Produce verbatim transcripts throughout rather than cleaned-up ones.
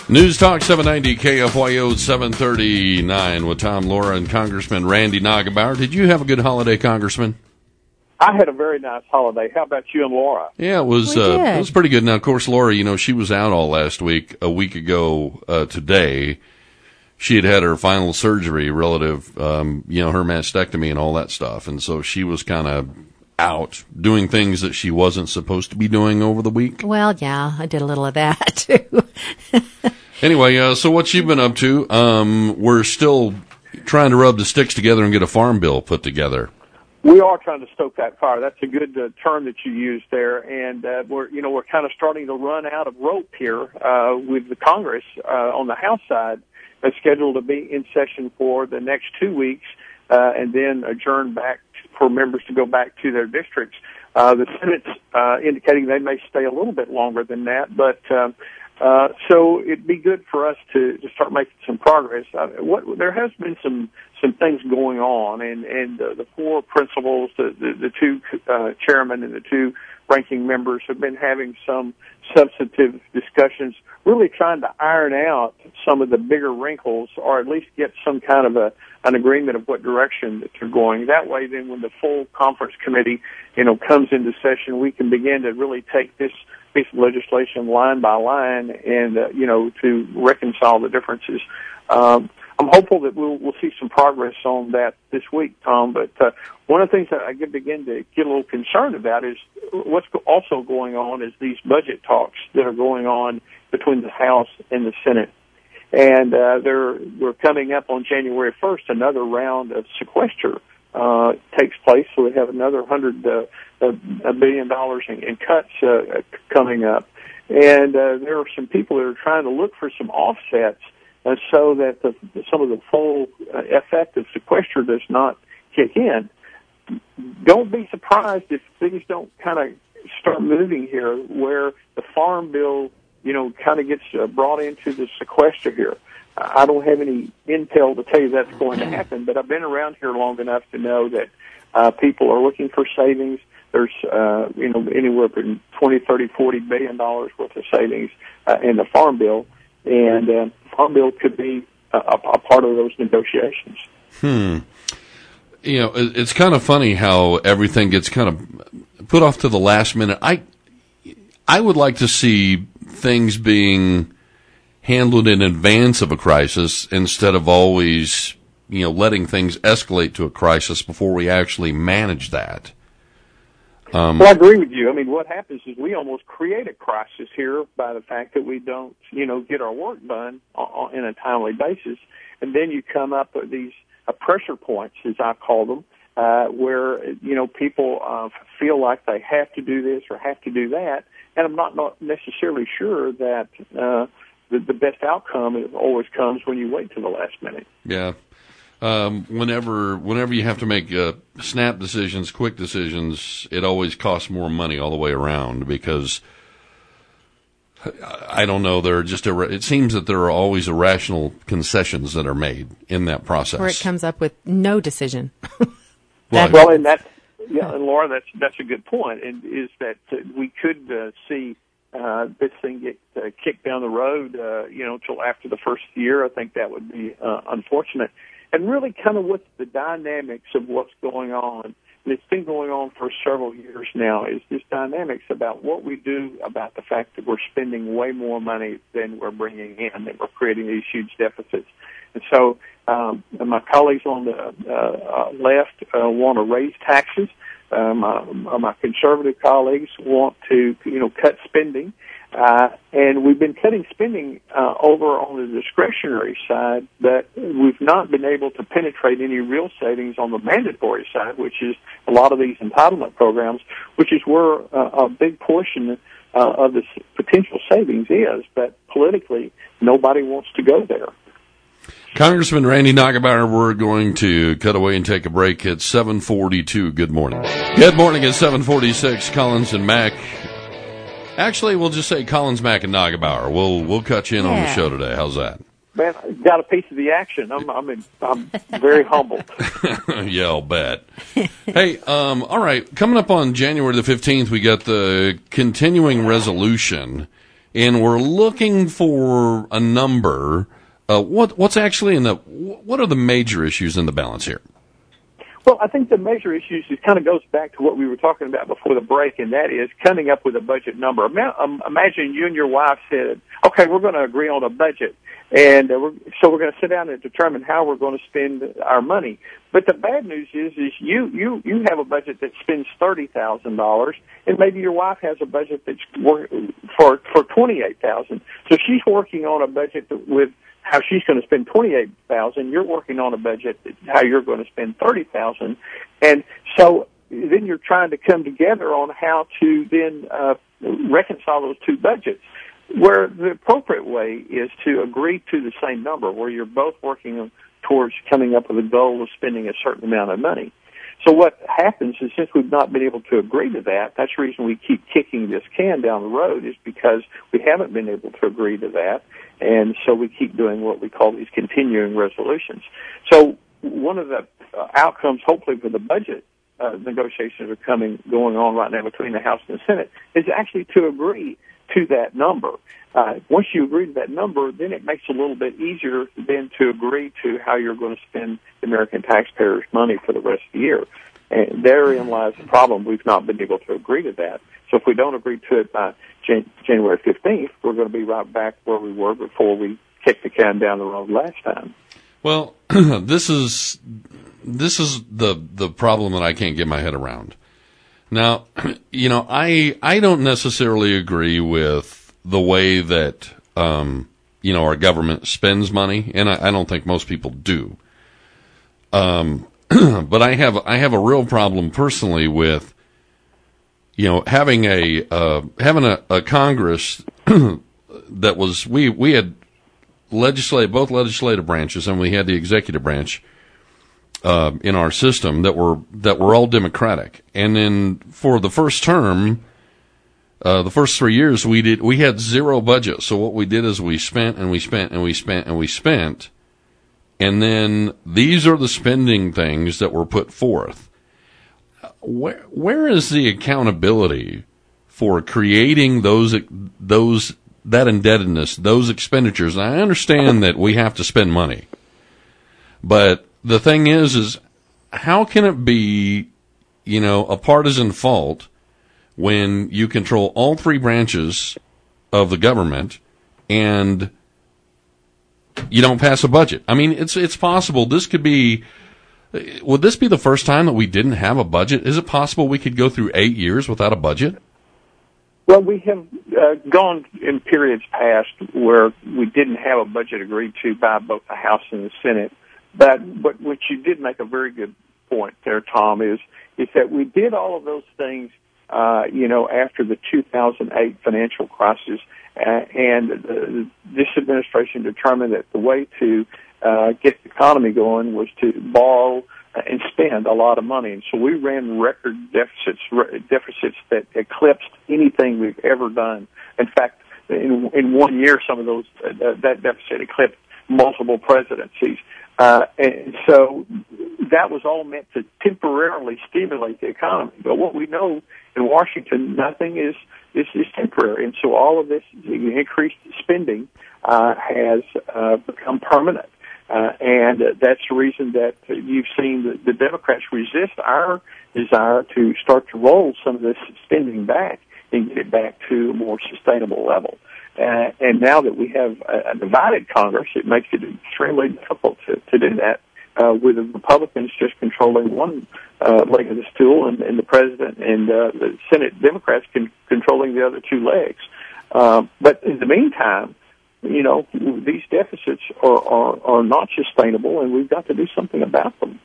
News Talk seven ninety K F Y O seven thirty-nine with Tom, Laura, and Congressman Randy Nagebauer. Did you have a good holiday, Congressman? I had a very nice holiday. How about you and Laura? Yeah, it was uh, it was pretty good. Now, of course, Laura, you know, she was out all last week. A week ago uh, today, she had had her final surgery relative, um, you know, her mastectomy and all that stuff. And so she was kind of out doing things that she wasn't supposed to be doing over the week. Well, yeah, I did a little of that, too. Anyway, uh, so what you've been up to, um, we're still trying to rub the sticks together and get a farm bill put together. We are trying to stoke that fire. That's a good uh, term that you used there, and uh, we're you know we're kind of starting to run out of rope here uh, with the Congress uh, on the House side. That's scheduled to be in session for the next two weeks, uh, and then adjourn back for members to go back to their districts. Uh, the Senate's uh, indicating they may stay a little bit longer than that, but uh, uh, so it'd be good for us to, to start making some progress. Uh, what there has been some. some things going on, and, and uh, the four principals, the, the, the two uh, chairmen and the two ranking members have been having some substantive discussions, really trying to iron out some of the bigger wrinkles, or at least get some kind of a an agreement of what direction that they're going. That way, then, when the full conference committee, you know, comes into session, we can begin to really take this piece of legislation line by line, and uh, you know, to reconcile the differences. Um, I'm hopeful that we'll, we'll see some progress on that this week, Tom. But uh, one of the things that I begin to get a little concerned about is what's also going on is these budget talks that are going on between the House and the Senate. And uh, they're, we're coming up on January first, another round of sequester uh, takes place. So we have another one hundred uh, a billion dollars in, in cuts uh, coming up. And uh, there are some people that are trying to look for some offsets, Uh, so that the, some of the full uh, effect of sequester does not kick in. Don't be surprised if things don't kind of start moving here, where the farm bill, you know, kind of gets uh, brought into the sequester here. I don't have any intel to tell you that's going to happen, but I've been around here long enough to know that uh, people are looking for savings. There's, uh, you know, anywhere from twenty, thirty, forty billion dollars worth of savings uh, in the farm bill, and uh, farm bill could be a, a part of those negotiations. Hmm. You know, it's kind of funny how everything gets kind of put off to the last minute. I, I would like to see things being handled in advance of a crisis instead of always, you know, letting things escalate to a crisis before we actually manage that. Um, well, I agree with you. I mean, what happens is we almost create a crisis here by the fact that we don't, you know, get our work done on, in a timely basis. And then you come up with these uh, pressure points, as I call them, uh, where, you know, people uh, feel like they have to do this or have to do that. And I'm not, not necessarily sure that uh, the, the best outcome always comes when you wait till the last minute. Yeah. Um, whenever, whenever you have to make uh, snap decisions, quick decisions, it always costs more money all the way around because I don't know. There are just ir- it seems that there are always irrational concessions that are made in that process, or it comes up with no decision. that well, and that's yeah, and Laura, that's that's a good point. And is that uh, we could uh, see uh, this thing get uh, kicked down the road, uh, you know, till after the first year. I think that would be uh, unfortunate. And really kind of what's the dynamics of what's going on, and it's been going on for several years now, is this dynamics about what we do about the fact that we're spending way more money than we're bringing in, that we're creating these huge deficits. And so um, my colleagues on the uh, uh, left uh, want to raise taxes. Uh, my, my conservative colleagues want to, you know, cut spending. Uh, and we've been cutting spending uh, over on the discretionary side, but we've not been able to penetrate any real savings on the mandatory side, which is a lot of these entitlement programs, which is where uh, a big portion uh, of the potential savings is. But politically, nobody wants to go there. Congressman Randy Nagebauer, we're going to cut away and take a break at seven forty-two. Good morning. Good morning at seven forty-six. Collins and Mack. Actually, we'll just say Collins, Mack, and Nagebauer. We'll we'll cut you in yeah. on the show today. How's that? Man, got a piece of the action. I'm I'm, in, I'm very humbled. Yeah, I'll bet. Hey, um, all right. Coming up on January the fifteenth, we got the continuing resolution and we're looking for a number, uh, what what's actually in the what are the major issues in the balance here? Well, I think the major issues is kind of goes back to what we were talking about before the break, and that is coming up with a budget number. Imagine you and your wife said, okay, we're going to agree on a budget, and uh, we're, so we're going to sit down and determine how we're going to spend our money. But the bad news is, is you, you, you have a budget that spends thirty thousand dollars, and maybe your wife has a budget that's for, for, for twenty-eight thousand dollars. So she's working on a budget that with how she's going to spend twenty-eight thousand dollars. You're working on a budget how you're going to spend thirty thousand dollars. And so then you're trying to come together on how to then uh, reconcile those two budgets, where the appropriate way is to agree to the same number, where you're both working towards coming up with a goal of spending a certain amount of money. So what happens is, since we've not been able to agree to that, that's the reason we keep kicking this can down the road, is because we haven't been able to agree to that, and so we keep doing what we call these continuing resolutions. So one of the uh, outcomes, hopefully, for the budget uh, negotiations are coming going on right now between the House and the Senate, is actually to agree to that number. Uh, once you agree to that number, then it makes it a little bit easier then to agree to how you're going to spend the American taxpayers' money for the rest of the year. And therein lies the problem. We've not been able to agree to that. So if we don't agree to it by Jan- January fifteenth, we're going to be right back where we were before we kicked the can down the road last time. Well, this is this is the the problem that I can't get my head around. Now, you know, I I don't necessarily agree with the way that, um, you know, our government spends money, and I, I don't think most people do. Um, but I have I have a real problem personally with, you know, having a uh, having a, a Congress that was we we had legislate both legislative branches, and we had the executive branch uh, in our system that were that were all Democratic, and then for the first term. Uh, the first three years we did, we had zero budget. So what we did is we spent and we spent and we spent and we spent. And then these are the spending things that were put forth. Where, where is the accountability for creating those, those, that indebtedness, those expenditures? And I understand that we have to spend money. But the thing is, is how can it be, you know, a partisan fault when you control all three branches of the government and you don't pass a budget? I mean, it's it's possible. This could be, would this be the first time that we didn't have a budget? Is it possible we could go through eight years without a budget? Well, we have uh, gone in periods past where we didn't have a budget agreed to by both the House and the Senate. But, but what you did make a very good point there, Tom, is, is that we did all of those things Uh, you know, after the two thousand eight financial crisis, uh, and uh, this administration determined that the way to uh, get the economy going was to borrow and spend a lot of money. And so we ran record deficits, re- deficits that eclipsed anything we've ever done. In fact, in, in one year, some of those uh, that deficit eclipsed multiple presidencies. Uh, and so that was all meant to temporarily stimulate the economy. But what we know in Washington, nothing is, is, is temporary. And so all of this increased spending uh, has uh, become permanent. Uh, and uh, that's the reason that you've seen the, the Democrats resist our desire to start to roll some of this spending back and get it back to a more sustainable level. Uh, and now that we have a, a divided Congress, it makes it extremely difficult to, to do that, uh, with the Republicans just controlling one uh, leg of the stool and, and the President and uh, the Senate Democrats can, controlling the other two legs. Uh, but in the meantime, you know, these deficits are, are, are not sustainable, and we've got to do something about them.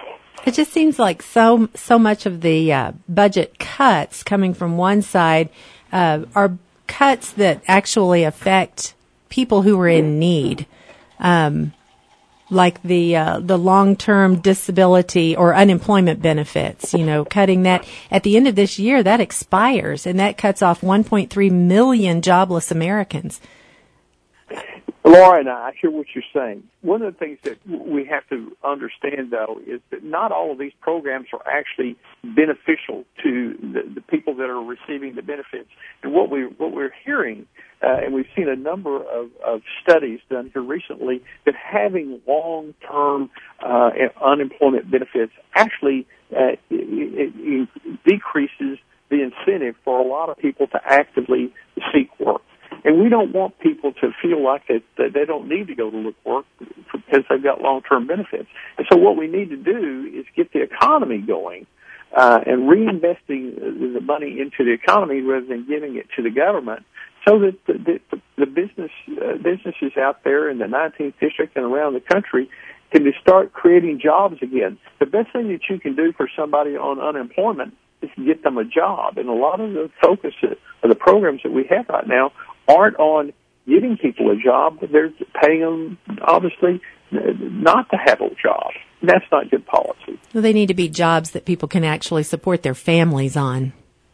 It just seems like so so much of the uh, budget cuts coming from one side uh, are cuts that actually affect people who are in need, um, like the uh, the long-term disability or unemployment benefits. You know, cutting that at the end of this year, that expires, and that cuts off one point three million jobless Americans. Laura and I, I hear what you're saying. One of the things that we have to understand, though, is that not all of these programs are actually beneficial to the, the people that are receiving the benefits. And what we what we're hearing, uh, and we've seen a number of, of studies done here recently, that having long-term uh, unemployment benefits actually uh, it, it decreases the incentive for a lot of people to actively seek work. And we don't want people to feel like that, that they don't need to go to look work because they've got long-term benefits. And so what we need to do is get the economy going uh, and reinvesting the money into the economy rather than giving it to the government, so that the, the, the business uh, businesses out there in the nineteenth District and around the country can start creating jobs again. The best thing that you can do for somebody on unemployment is get them a job. And a lot of the focus of the programs that we have right now aren't on giving people a job, but they're paying them, obviously, not to have a job. That's not good policy. Well, they need to be jobs that people can actually support their families on.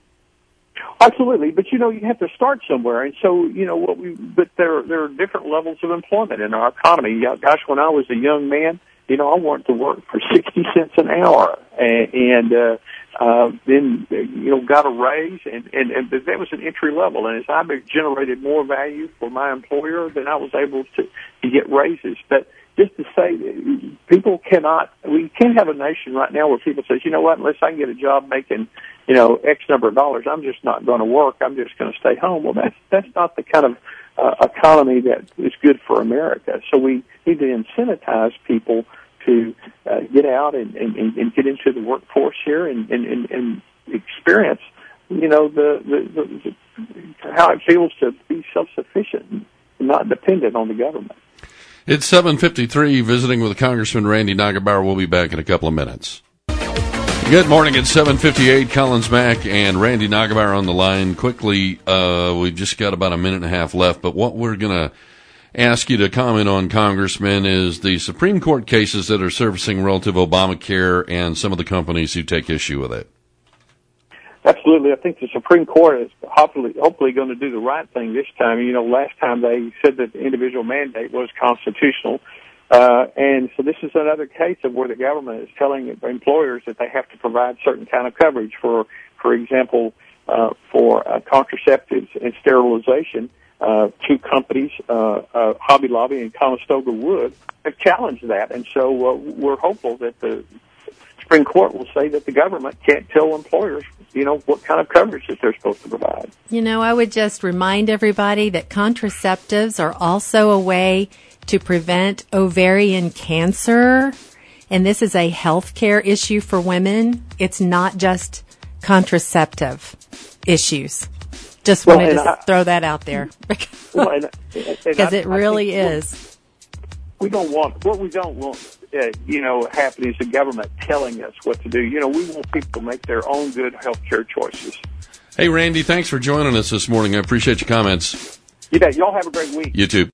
Absolutely, but you know you have to start somewhere, and so you know what we. But there there are different levels of employment in our economy. Gosh, when I was a young man, you know I wanted to work for sixty cents an hour, and, and uh, uh, then you know got a raise, and, and and that was an entry level. And as I generated more value for my employer, then I was able to, to get raises. But just to say, people cannot. We can't have a nation right now where people say, you know what, unless I can get a job making, you know, X number of dollars, I'm just not going to work. I'm just going to stay home. Well, that's that's not the kind of uh, economy that is good for America. So we need to incentivize people to uh, get out and, and, and get into the workforce here and, and, and, and experience, you know, the, the, the, the how it feels to be self-sufficient and not dependent on the government. It's seven fifty-three, visiting with Congressman Randy Neugebauer. We'll be back in a couple of minutes. Good morning. It's seven fifty-eight. Collins Mack and Randy Neugebauer on the line. Quickly, uh, we've just got about a minute and a half left, but what we're going to ask you to comment on, Congressman, is the Supreme Court cases that are surfacing relative to Obamacare and some of the companies who take issue with it. Absolutely. I think the Supreme Court is hopefully, hopefully going to do the right thing this time. You know, last time they said that the individual mandate was constitutional. Uh, and so this is another case of where the government is telling employers that they have to provide certain kind of coverage for, for example, uh, for uh, contraceptives and sterilization. Uh, two companies, uh, uh, Hobby Lobby and Conestoga Wood, have challenged that. And so uh, we're hopeful that the Supreme Court will say that the government can't tell employers, you know, what kind of coverage that they're supposed to provide. You know, I would just remind everybody that contraceptives are also a way to prevent ovarian cancer, and this is a health care issue for women. It's not just contraceptive issues. Just well, wanted to I, throw that out there because well, and, and I, it really is. We don't want what we don't want. Uh, you know, happen is the government telling us what to do. You know, we want people to make their own good health care choices. Hey, Randy, thanks for joining us this morning. I appreciate your comments. You bet. Y'all have a great week. You too.